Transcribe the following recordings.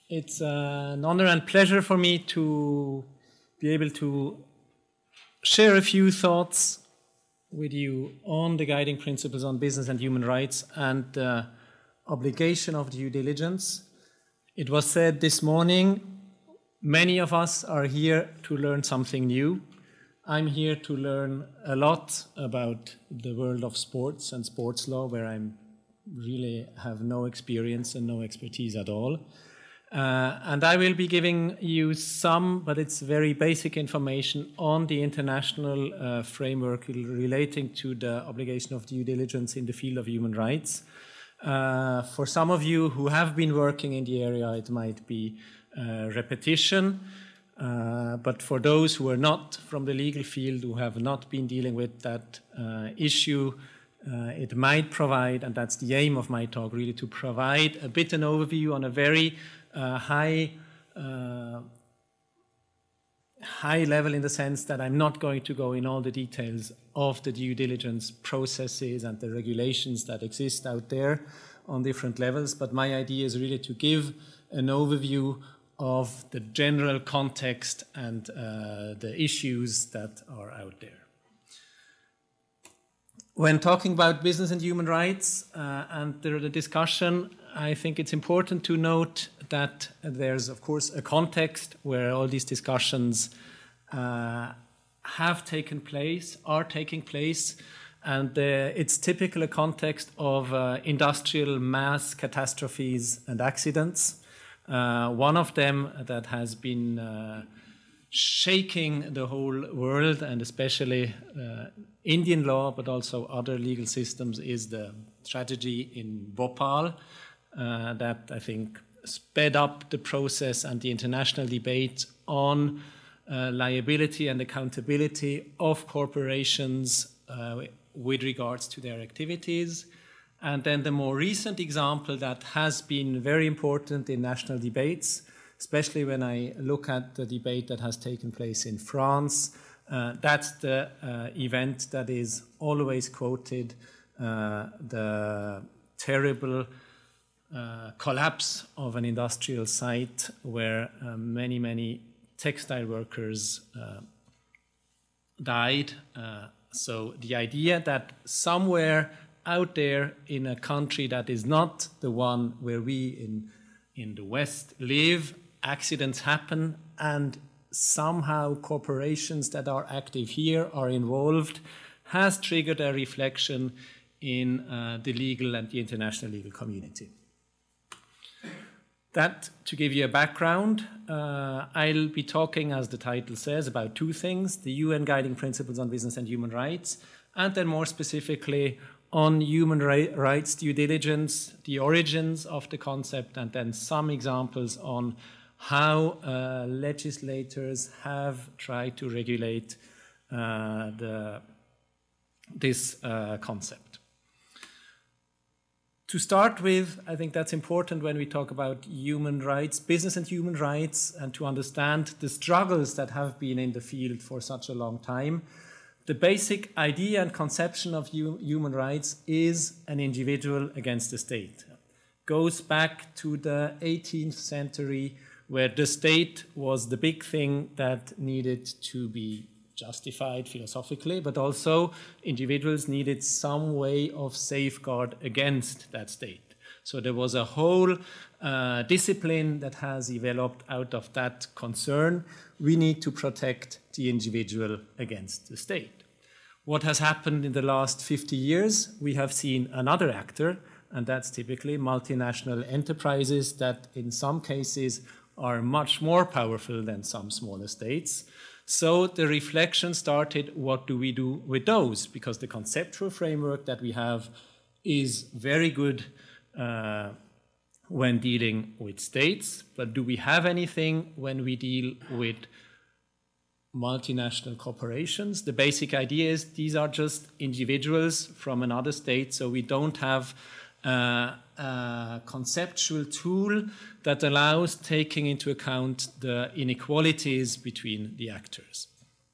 It's an honor and pleasure for me to be able to share a few thoughts with you on the guiding principles on business and human rights and the obligation of due diligence. It was said this morning, many of us are here to learn something new. I'm here to learn a lot about the world of sports and sports law, where I really have no experience and no expertise at all. And I will be giving you some, but it's very basic information on the international framework relating to the obligation of due diligence in the field of human rights. For some of you who have been working in the area, it might be repetition. But for those who are not from the legal field, who have not been dealing with that issue, it might provide, and that's the aim of my talk, really to provide a bit an overview on a very high level, in the sense that I'm not going to go in all the details of the due diligence processes and the regulations that exist out there on different levels, but my idea is really to give an overview of the general context and the issues that are out there. When talking about business and human rights and the discussion, I think it's important to note that there's, of course, a context where all these discussions have taken place, are taking place, and it's typically a context of industrial mass catastrophes and accidents. One of them that has been shaking the whole world, and especially Indian law, but also other legal systems, is the tragedy in Bhopal that I think sped up the process and the international debate on liability and accountability of corporations with regards to their activities. And then the more recent example that has been very important in national debates, especially when I look at the debate that has taken place in France, that's the event that is always quoted, the terrible collapse of an industrial site where many textile workers died. So the idea that somewhere out there in a country that is not the one where we in the West live, accidents happen, and somehow corporations that are active here are involved, has triggered a reflection in the legal and the international legal community. That, to give you a background, I'll be talking, as the title says, about two things: the UN Guiding Principles on Business and Human Rights, and then more specifically on human rights due diligence, the origins of the concept, and then some examples on how legislators have tried to regulate this concept. To start with, I think that's important when we talk about human rights, business and human rights, and to understand the struggles that have been in the field for such a long time. The basic idea and conception of human rights is an individual against the state. Goes back to the 18th century, where the state was the big thing that needed to be justified philosophically, but also individuals needed some way of safeguard against that state. So there was a whole discipline that has developed out of that concern. We need to protect the individual against the state. What has happened in the last 50 years? We have seen another actor, and that's typically multinational enterprises that in some cases are much more powerful than some smaller states. So the reflection started, what do we do with those? Because the conceptual framework that we have is very good when dealing with states, but do we have anything when we deal with multinational corporations? The basic idea is these are just individuals from another state, so we don't have a conceptual tool that allows taking into account the inequalities between the actors.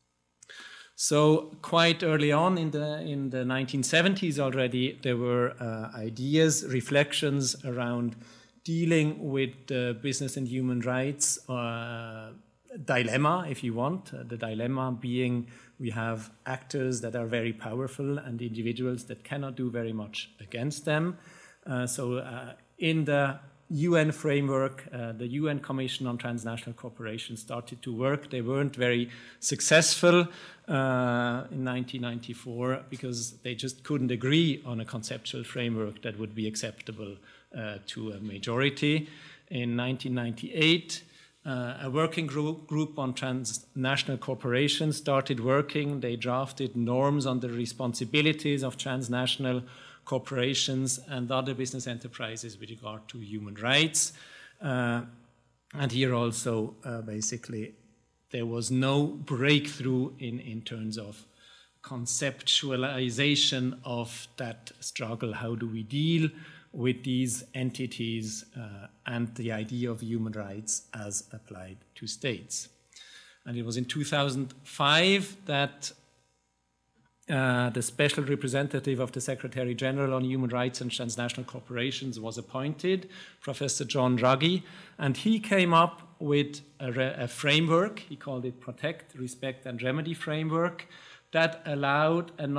So quite early on in the 1970s already, there were ideas, reflections around dealing with the business and human rights dilemma, if you want. The dilemma being we have actors that are very powerful and individuals that cannot do very much against them. In the UN framework, the UN Commission on Transnational Cooperation started to work. They weren't very successful in 1994 because they just couldn't agree on a conceptual framework that would be acceptable to a majority. In 1998, a working group on transnational cooperation started working. They drafted norms on the responsibilities of transnational corporations and other business enterprises with regard to human rights. And here also, basically, there was no breakthrough in terms of conceptualization of that struggle. How do we deal with these entities and the idea of human rights as applied to states? And it was in 2005 that the special representative of the Secretary General on Human Rights and Transnational Corporations was appointed, Professor John Ruggie, and he came up with a framework. He called it Protect, Respect and Remedy Framework that allowed an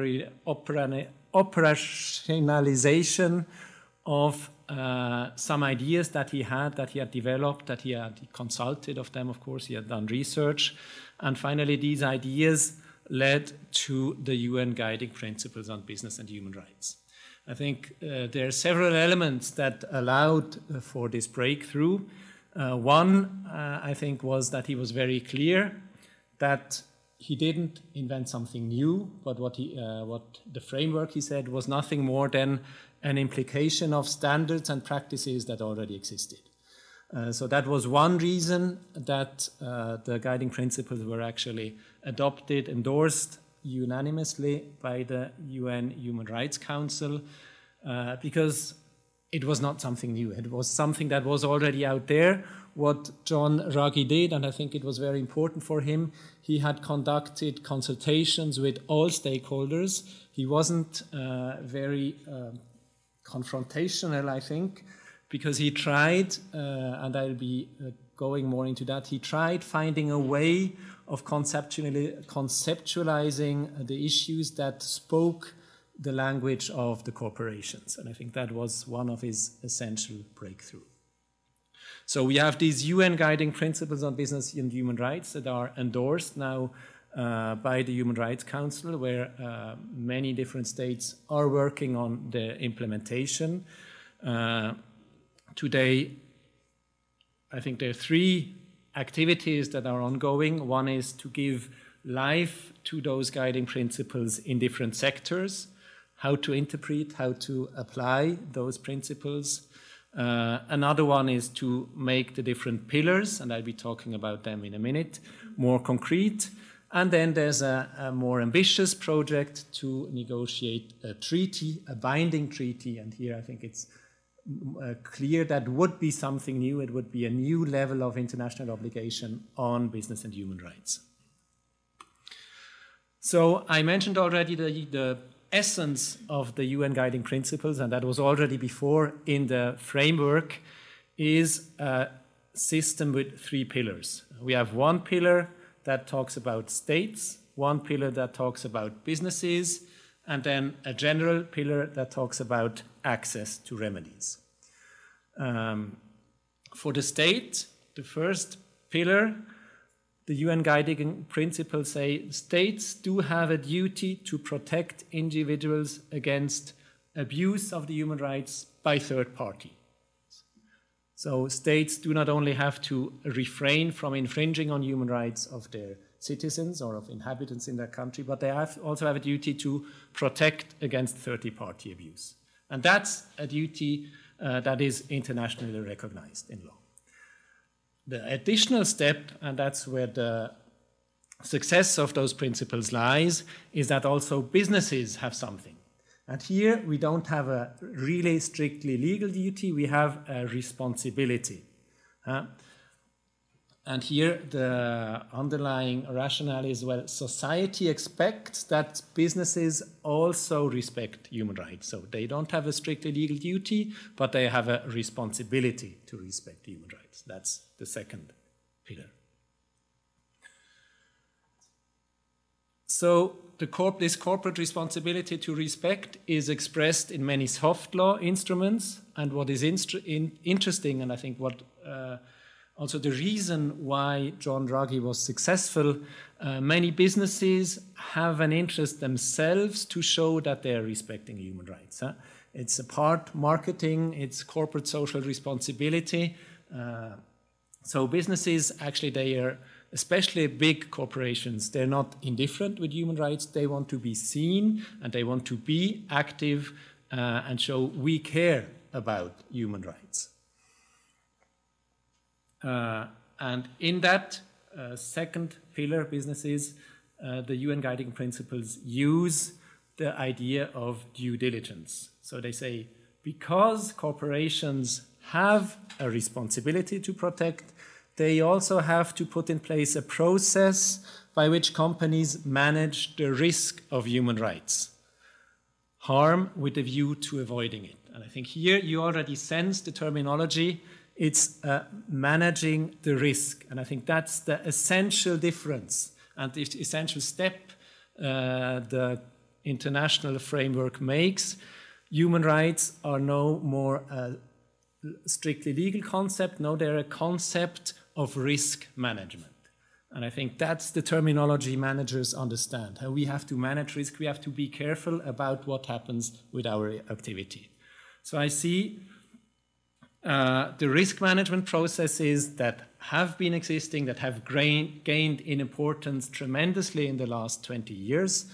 operationalization of some ideas that he had developed, that he had consulted of them, of course, he had done research. And finally, these ideas led to the UN Guiding Principles on Business and Human Rights. I think there are several elements that allowed for this breakthrough. One, I think, was that he was very clear that he didn't invent something new, but what the framework, he said, was nothing more than an implication of standards and practices that already existed. So that was one reason that the guiding principles were actually adopted, endorsed unanimously by the UN Human Rights Council, because it was not something new. It was something that was already out there. What John Ruggie did, and I think it was very important for him, he had conducted consultations with all stakeholders. He wasn't very confrontational, I think, because he tried, and I'll be going more into that, he tried finding a way of conceptualizing the issues that spoke the language of the corporations. And I think that was one of his essential breakthroughs. So we have these UN Guiding Principles on Business and Human Rights that are endorsed now by the Human Rights Council, where many different states are working on the implementation. Today, I think there are three activities that are ongoing. One is to give life to those guiding principles in different sectors, how to interpret, how to apply those principles. Another one is to make the different pillars, and I'll be talking about them in a minute, more concrete. And then there's a more ambitious project to negotiate a treaty, a binding treaty, and here I think it's clear that would be something new. It would be a new level of international obligation on business and human rights. So I mentioned already the essence of the UN Guiding Principles, and that was already before in the framework, is a system with three pillars. We have one pillar that talks about states, one pillar that talks about businesses, and then a general pillar that talks about access to remedies. For the state, the first pillar, the UN Guiding Principles say states do have a duty to protect individuals against abuse of the human rights by third parties. So states do not only have to refrain from infringing on human rights of their citizens or of inhabitants in their country, but they also have a duty to protect against third-party abuse. And that's a duty that is internationally recognized in law. The additional step, and that's where the success of those principles lies, is that also businesses have something. And here we don't have a really strictly legal duty, we have a responsibility. And here the underlying rationale is, well, society expects that businesses also respect human rights. So they don't have a strictly legal duty, but they have a responsibility to respect human rights. That's the second pillar. So this corporate responsibility to respect is expressed in many soft law instruments. And what is interesting, and I think what also the reason why John Draghi was successful, many businesses have an interest themselves to show that they are respecting human rights. It's a part marketing, it's corporate social responsibility. So businesses, actually, they are, especially big corporations, they're not indifferent with human rights. They want to be seen and they want to be active and show we care about human rights. And in that second pillar, businesses, the UN Guiding Principles use the idea of due diligence. So they say, because corporations have a responsibility to protect, they also have to put in place a process by which companies manage the risk of human rights harm with a view to avoiding it. And I think here you already sense the terminology. It's managing the risk. And I think that's the essential difference and the essential step the international framework makes. Human rights are no more a strictly legal concept. No, they're a concept of risk management. And I think that's the terminology managers understand. How we have to manage risk, we have to be careful about what happens with our activity. So I see the risk management processes that have been existing, that have gained in importance tremendously in the last 20 years.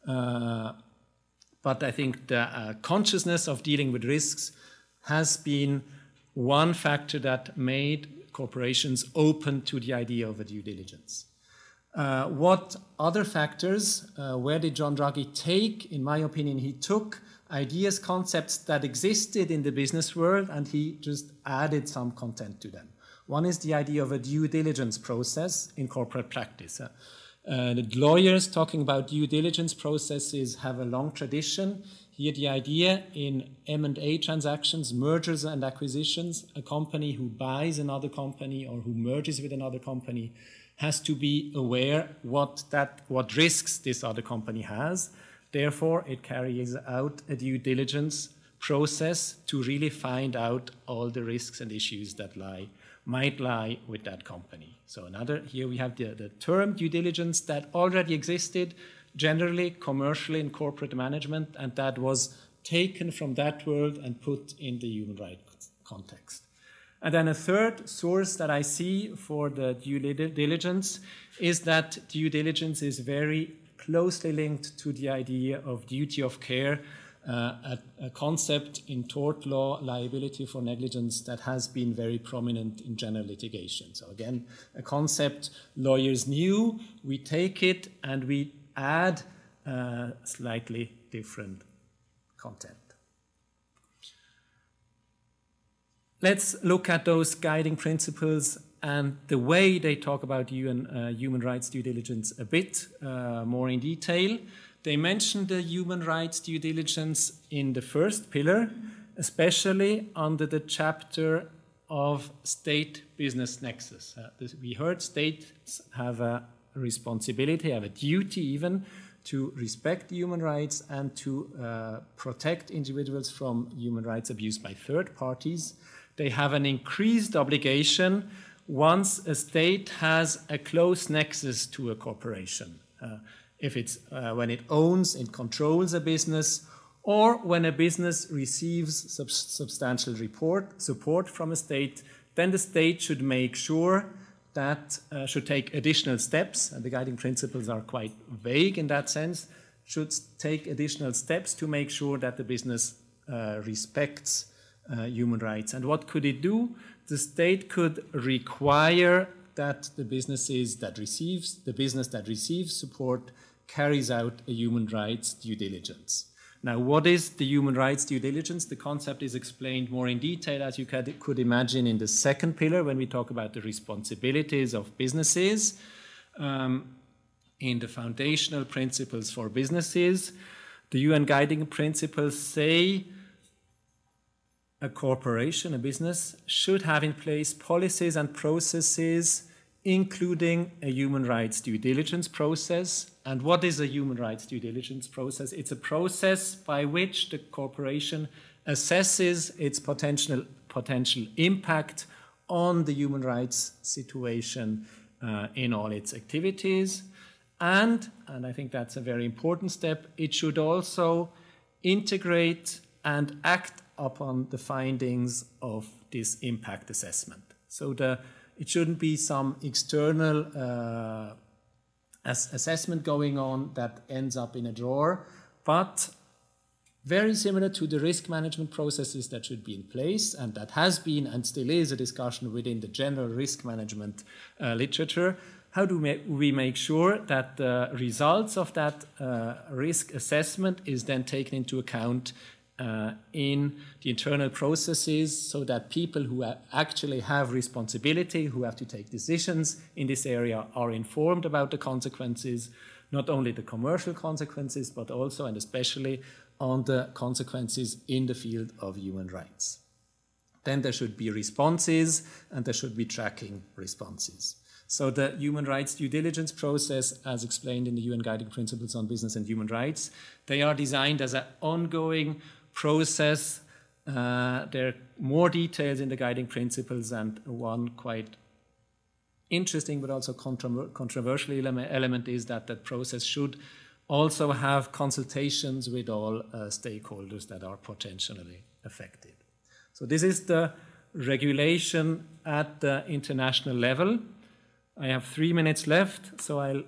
But I think the consciousness of dealing with risks has been one factor that made corporations open to the idea of a due diligence. What other factors, where did John Draghi take? In my opinion, he took ideas, concepts that existed in the business world, and he just added some content to them. One is the idea of a due diligence process in corporate practice. The lawyers talking about due diligence processes have a long tradition. Here the idea in M&A transactions, mergers and acquisitions, a company who buys another company or who merges with another company has to be aware what risks this other company has. Therefore, it carries out a due diligence process to really find out all the risks and issues that might lie with that company. So here we have the term due diligence that already existed generally, commercially in corporate management, and that was taken from that world and put in the human rights context. And then a third source that I see for the due diligence is that due diligence is very closely linked to the idea of duty of care, a concept in tort law, liability for negligence, that has been very prominent in general litigation. So again, a concept lawyers knew, we take it and we add slightly different content. Let's look at those guiding principles and the way they talk about human rights due diligence a bit more in detail. They mention the human rights due diligence in the first pillar, especially under the chapter of state-business nexus. We heard states have a responsibility, have a duty even, to respect human rights and to protect individuals from human rights abuse by third parties. They have an increased obligation once a state has a close nexus to a corporation. If it's when it owns and controls a business, or when a business receives substantial support from a state, then the state should make sure that should take additional steps, and the guiding principles are quite vague in that sense, should take additional steps to make sure that the business respects human rights. And what could it do? The state could require that the business that receives support carries out a human rights due diligence. Now, what is the human rights due diligence? The concept is explained more in detail, as you could imagine, in the second pillar when we talk about the responsibilities of businesses, in the foundational principles for businesses. The UN guiding principles say a corporation, a business, should have in place policies and processes, including a human rights due diligence process. And what is a human rights due diligence process? It's a process by which the corporation assesses its potential impact on the human rights situation in all its activities. And I think that's a very important step, it should also integrate and act upon the findings of this impact assessment. So it shouldn't be some external assessment going on that ends up in a drawer, but very similar to the risk management processes that should be in place, and that has been and still is a discussion within the general risk management literature. How do we make sure that the results of that risk assessment is then taken into account in the internal processes, so that people who actually have responsibility, who have to take decisions in this area, are informed about the consequences, not only the commercial consequences, but also and especially on the consequences in the field of human rights. Then there should be responses, and there should be tracking responses. So the human rights due diligence process, as explained in the UN Guiding Principles on Business and Human Rights, they are designed as an ongoing process. There are more details in the guiding principles, and one quite interesting but also controversial element is that that process should also have consultations with all stakeholders that are potentially affected. So this is the regulation at the international level. I have 3 minutes left, so I'll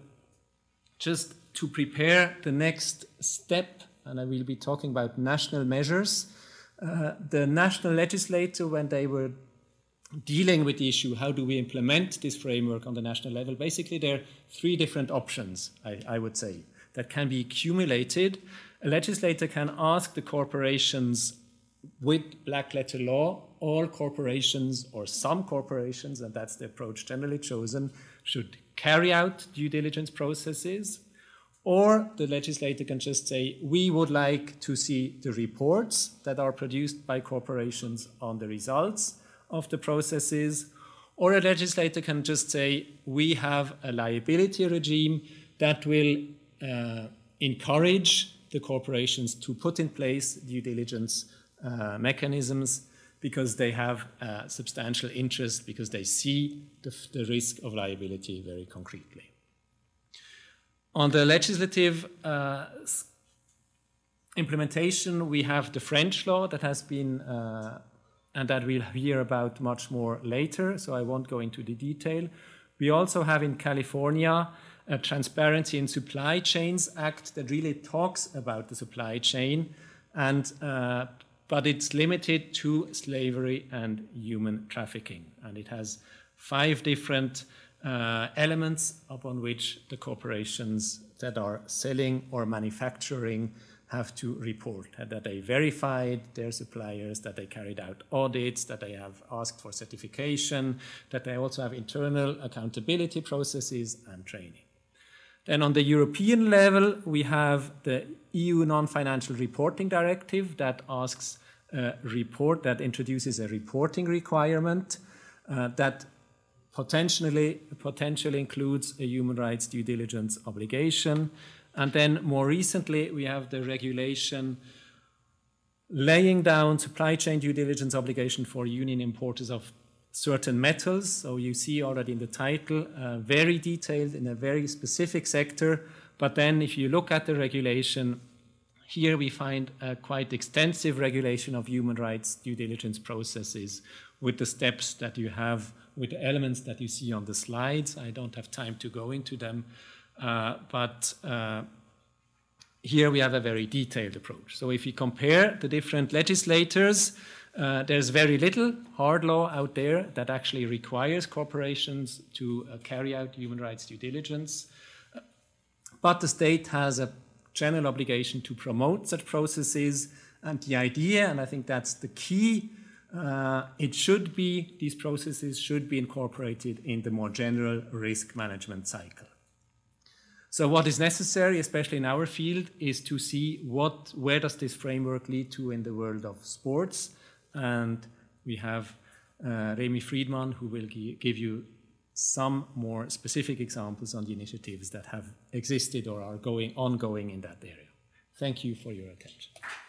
just to prepare the next step, and I will be talking about national measures. The national legislature, when they were dealing with the issue, how do we implement this framework on the national level? Basically, there are 3 different options, I would say, that can be accumulated. A legislator can ask the corporations with black letter law, all corporations or some corporations, and that's the approach generally chosen, should carry out due diligence processes. Or the legislator can just say, we would like to see the reports that are produced by corporations on the results of the processes. Or a legislator can just say, we have a liability regime that will encourage the corporations to put in place due diligence mechanisms, because they have substantial interest, because they see the risk of liability very concretely. On the legislative implementation, we have the French law that has been, and that we'll hear about much more later, so I won't go into the detail. We also have in California a Transparency in Supply Chains Act that really talks about the supply chain, and but it's limited to slavery and human trafficking. And it has 5 different elements upon which the corporations that are selling or manufacturing have to report, that they verified their suppliers, that they carried out audits, that they have asked for certification, that they also have internal accountability processes and training. Then on the European level, we have the EU Non-Financial Reporting Directive that asks that introduces a reporting requirement that potentially includes a human rights due diligence obligation. And then more recently, we have the regulation laying down supply chain due diligence obligation for union importers of certain metals. So you see already in the title, very detailed in a very specific sector. But then if you look at the regulation, here we find a quite extensive regulation of human rights due diligence processes with the steps that you have, with the elements that you see on the slides. I don't have time to go into them, but here we have a very detailed approach. So if you compare the different legislators, there's very little hard law out there that actually requires corporations to carry out human rights due diligence. But the state has a general obligation to promote such processes. And the idea, and I think that's the key, these processes should be incorporated in the more general risk management cycle. So what is necessary, especially in our field, is to see where does this framework lead to in the world of sports. And we have Remy Friedman, who will give you some more specific examples on the initiatives that have existed or are ongoing in that area. Thank you for your attention.